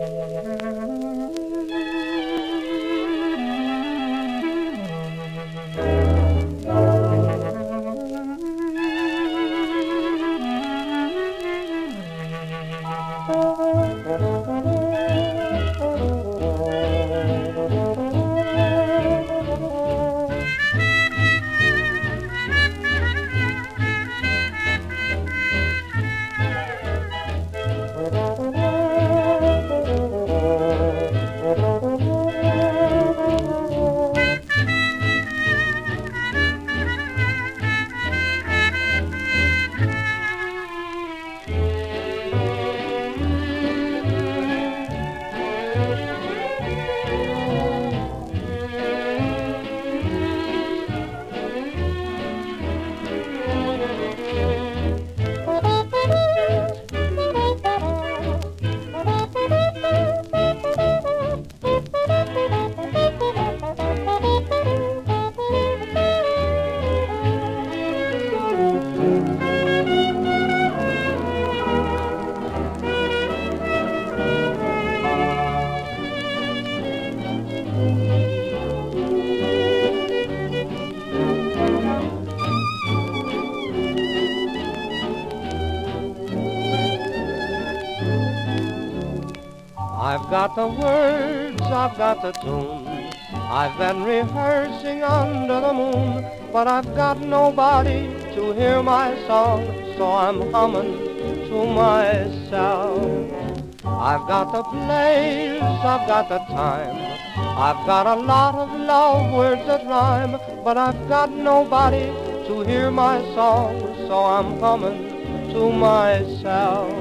I've got the words, I've got the tune, I've been rehearsing under the moon, but I've got nobody to hear my song, so I'm humming to myself. I've got the place, I've got the time, I've got a lot of love words that rhyme, but I've got nobody to hear my song, so I'm humming to myself.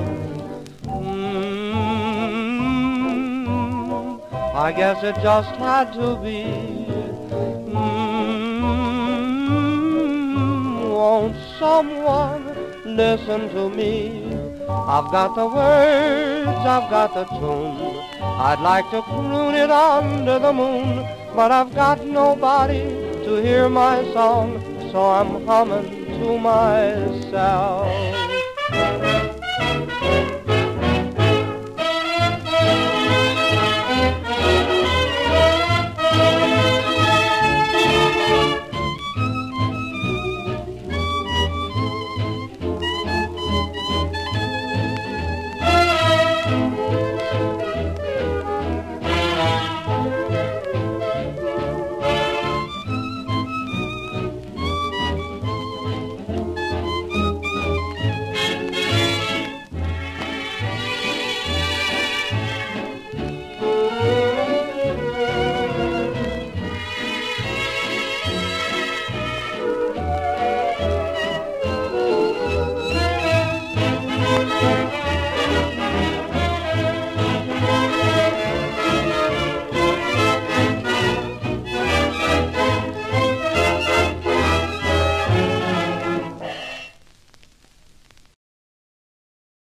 I guess it just had to be. Won't someone listen to me? I've got the words, I've got the tune, I'd like to croon it under the moon, but I've got nobody to hear my song, so I'm humming to myself.